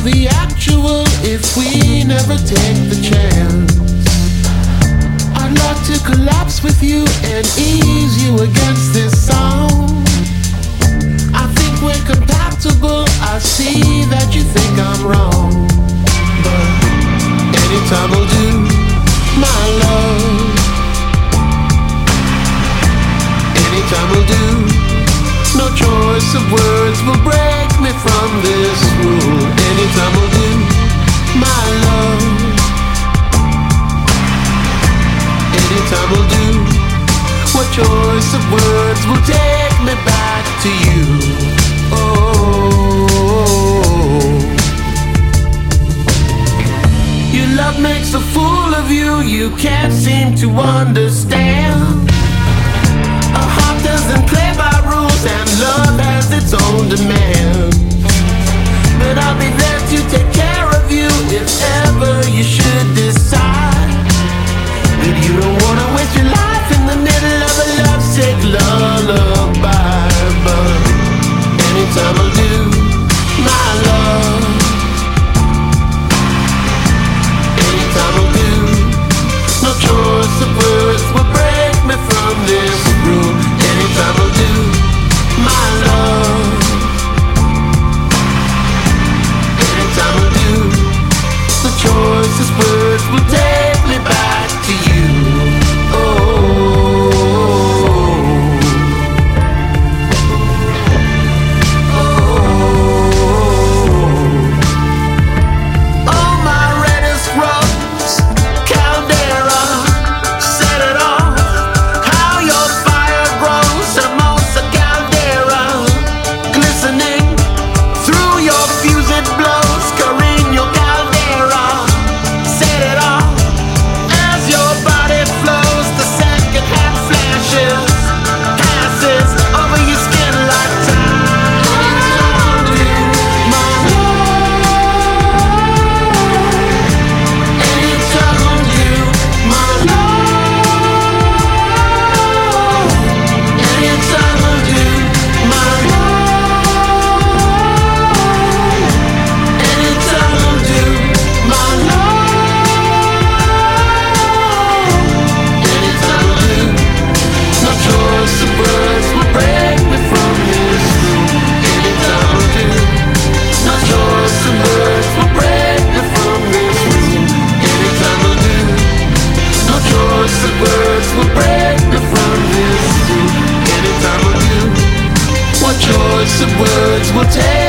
the actual if we never take the chance. I'd love to collapse with you and ease you against this sound. I think we're compatible. I see that you think I'm wrong, but anytime will do, my love. Anytime will do. No choice of words will break me from this rule. Anytime will do, my love. Anytime will do. What choice of words will take me back to you? Oh, your love makes a fool of you. You can't seem to understand. A heart doesn't play by rules, and love has its own demands. But I'll be there to take care of you if ever you should decide that you don't wanna waste your life in the middle of a lovesick lullaby. But anytime will do, my love. Anytime will do. No choice of words will break me from this room. Anytime will do, my love. Anytime will do. The choices words will take me back to you. Choice of words will take